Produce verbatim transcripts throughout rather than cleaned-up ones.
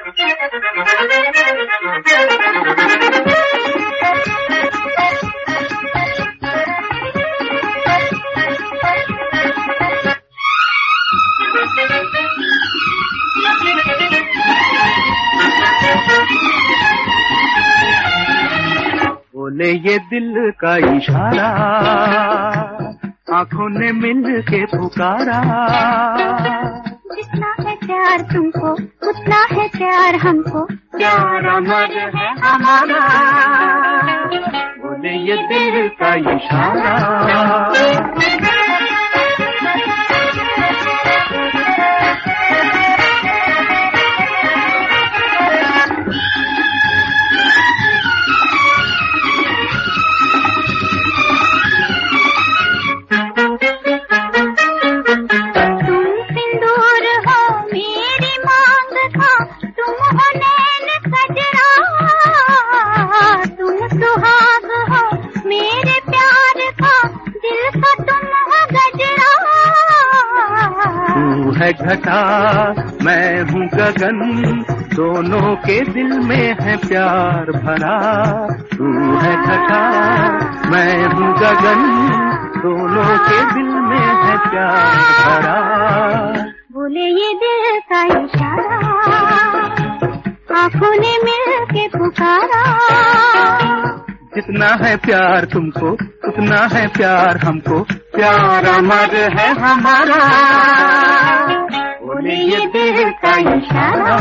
बोले ये दिल का इशारा, आंखों ने मिल के पुकारा। जितना है प्यार तुमको उतना है प्यार हमको, प्यार अमर है हमारा। बोले ये दिल का इशारा। है घटा मैं हूँ गगन, दोनों के दिल में है प्यार भरा। तू है घटा मैं हूँ गगन, दोनों के दिल में है प्यार भरा। बोले ये दिल का इशारा, आँखों ने मिल के पुकारा। जितना है प्यार तुमको उतना है प्यार हमको, प्यार अमर है हमारा। बोले ये दिल का इशारा।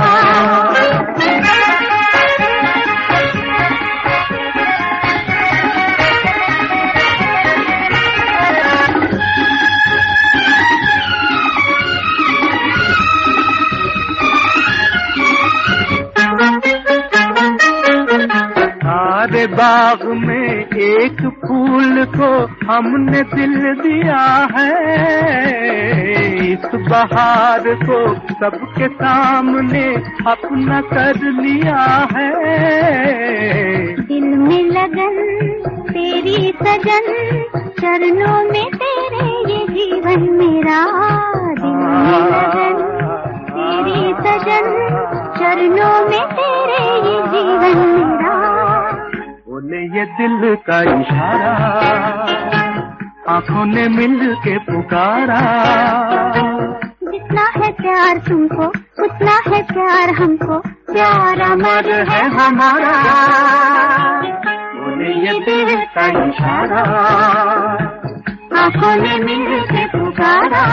सारे बाग में एक फूल को हमने दिल दिया है, इस बहार को सबके सामने अपना कर लिया है। दिल में लगन तेरी सजन, चरणों में तेरे ये जीवन मेरा। दिल में लगन तेरी सजन, चरणों में तेरे ये जीवन मेरा। बोले ये दिल का इशारा, आंखों ने मिल के पुकारा। जितना है प्यार तुमको उतना है प्यार हमको, प्यार अमर है हमारा। बोले ये दिल का इशारा, आंखों ने मिल के पुकारा।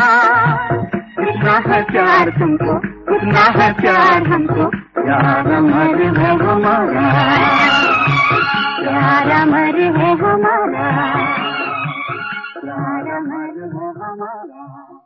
जितना है प्यार तुमको उतना है प्यार हमको, प्यार अमर है हमारा। प्यार अमर है हमारा, प्यार अमर है हमारा।